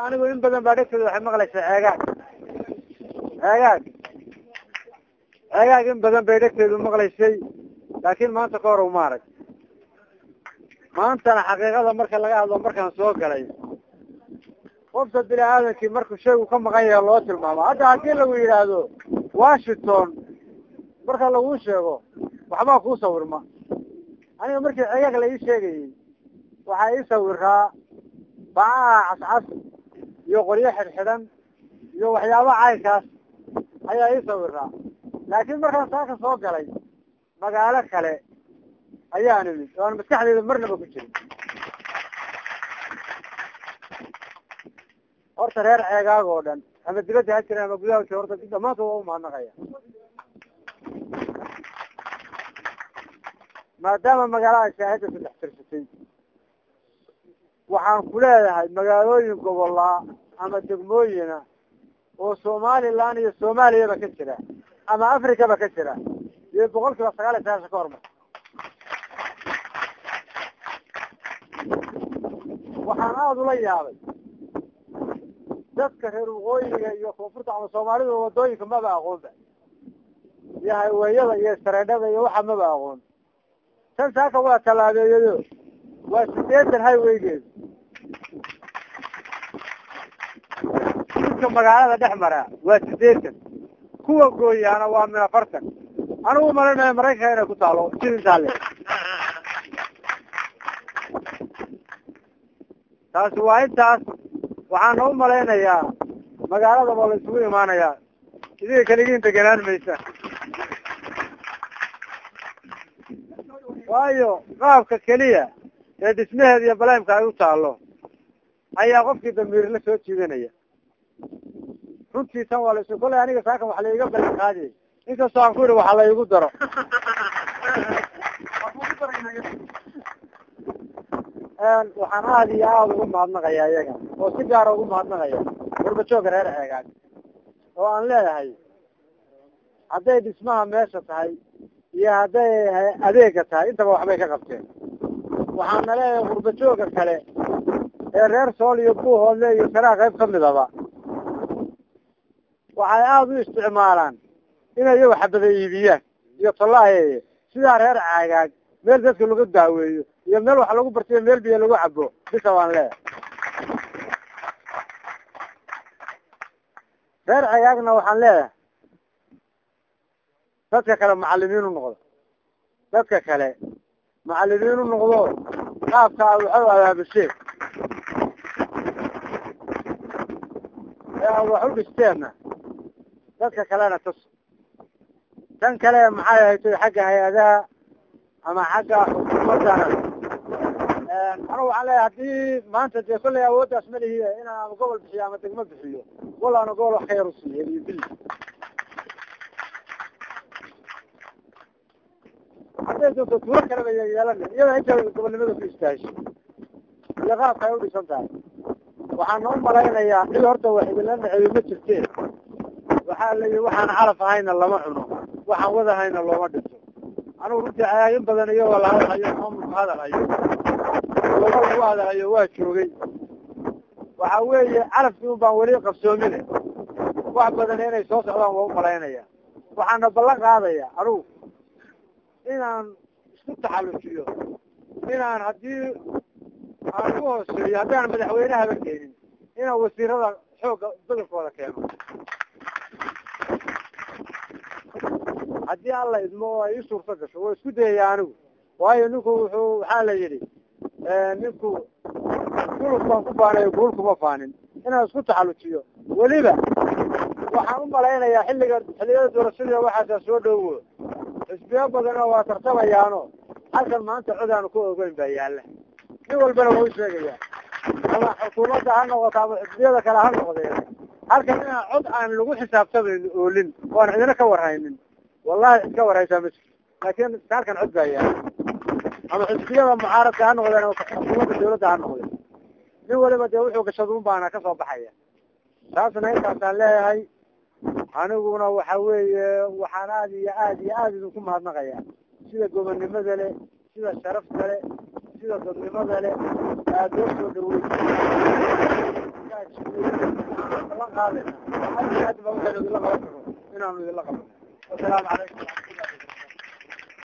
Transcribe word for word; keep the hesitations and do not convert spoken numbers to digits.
anigu in badan baa dhegteeda waxay maqlaysaa ceegaag ceegaag ceegaag in badan bay dhegteedu maqlaysay laakiin maanta ka hor uma arag maantana xaqiiqada marka laga hadlo markaan soo galay qofka bini aadankii markuu shaygu ka maqan yahay loo tilmaamo hadda haddii lagu yidhaahdo washington marka laguu sheego waxbaa kuu sawirma aniga markii ceegaag la ii sheegayay waxaa ii sawiraa bacaha cascas iyo qoryo xidhxidhan iyo waxyaaba caynkaas ayaa ii sawiraa laakiin markaan saaka soo galay magaalo kale ayaa nimid oo aan maskaxdeyda marnaba ku jirin horta reer ceegaag oo dhan ama dibadda ha jiran ama gudaha jiro horta dhamaantood waa umahadnaqaya maadaama magaalaha shaahida saddex tirsatay waxaan ku leedahay magaalooyin gobolaa ama degmooyina oo somaliland iyo soomaaliyaba ka jira ama africaba ka jira iyo boqol kiiba sagaal iyo sagaashan ka hormar waxaan aada ula yaabay dadka reer waqooyiga iyo koonfurta ama soomaalida wadooyinka maba aqoonba iyo hayweeyada iyo sareedhada iyo waxa maba aqoon tan saaka waa tallaabeeyayo waa sideetan highwaygeedu dadka magaalada dhex mara waa sideetan kuwa gooyaana waa min afartan anigu malinaya maraykanka inay ku taalo jidintaa le taasi waa intaas waxaana u malaynayaa magaalada baa la isugu imaanayaa idinka kaligiin deganaan maysa waayo qaabka keliya ee dhismaheeda iyo baleemka ay u taalo ayaa qofkii damiir la soo jiidanaya runtii tan waa la isu kolay aniga saakan wax la iga balan qaadiyay inkastoo aan ku yidhi waxa la igu daro waxaan aada iyo aada ugu mahadnaqayaa iyaga oo si gaara ugu mahadnaqaya gurbajooga reer ceegaag oo aan leedahay hadday dhismaha meesha tahay iyo hadday adeega tahay intaba waxbay ka qabteen waxaana leeyahay gurbajooga kale ee reer sool iyo buuhoodle iyo saraa qayb kamidaba waxay aada u isticmaalaan inay iyagu xabada iibiyaan iyo tallaaye sidaa reer ceegaag meel dadka lagu daaweeyo iyo meel wax lagu bartiyo meel biyo lagu cabo bisa waan leeyahay reer ceegaagna waxaan leeyahay dadka kale macalimiin u noqdo dadka kale macalimiin u noqdo qaabka waxay abaabusheeg ee wax u dhisteenna dadka kalena tus tan kale maxay ahayd xagga hay-adaha ama xagga xukuumadana anigu waxaan leeyahay haddii maanta dee kollay awooddaas ma lihiye inaan ama gobol bixiyo ama degmo bixiyo walaana gobol wax ka yar usiiye iyo bil hadday doonto tuuro kaleba yeelana iyada inta gobolnimada ku istaahisho iyo qaabka ay u dhisan tahay waxaana u malaynayaa cid horta wax idinla naceeyo ma jirteen waxaa la yii waxaan calaf ahayna lama cuno waxaan wadahayna looma dhinto anigu runtii cayaayin badan iyagoo la hadalhayo maamulku hadalhayo looga lagu hadalhayo waa joogay waxa weeye calafkii un baan weli qabsoomine wax badan inay soo socdaan waa u malaynaya waxaana ballan qaadaya anigu inaan isku taxallujiyo inaan haddii aan ku hooseeyo haddaan madaxweynehaba keenin inaan wasiirada xoogga badalkooda keeno haddii alla idmo oo ay ii suurto gasho waa isku dayaya anigu waayo ninku wuxuu waxaa la yidhi ninku guluf baan ku faanayo guul kuma faanin inaan isku taxallujiyo weliba waxaan u malaynayaa xilliga xilliyada doorashada waxaasaa soo dhowo xisbiyo badanoo waa tartamayaano halkan maanta cod aanu ku ogeyn baa yaalla nin walbana waa u sheegaya ama xukuumadda ha noqoto ama xisbiyada kale ha noqdeen halkan inaan cod aan lagu xisaabtamayn oolin oo aan cidina ka warhaynin wallahi cid ka warhaysaa ma jirto laakiin halkan cod baa yaalla ama xisbiyada mucaaradka ha noqdeen ama xukuumadda dawladda ha noqdeen nin waliba dee wuxuu gashado un baana kasoo baxaya taasna intaasaan leeyahay aniguna waxa weeye waxaan aada iyo aada iyo aada idinku mahadnaqaya sida gobonnimada leh sida sharafta leh sida dadnimada leh aada loo soo dhaweysay الله قال لنا حد حد ما وصل إلى الله إنهم إلى الله. والسلام عليكم.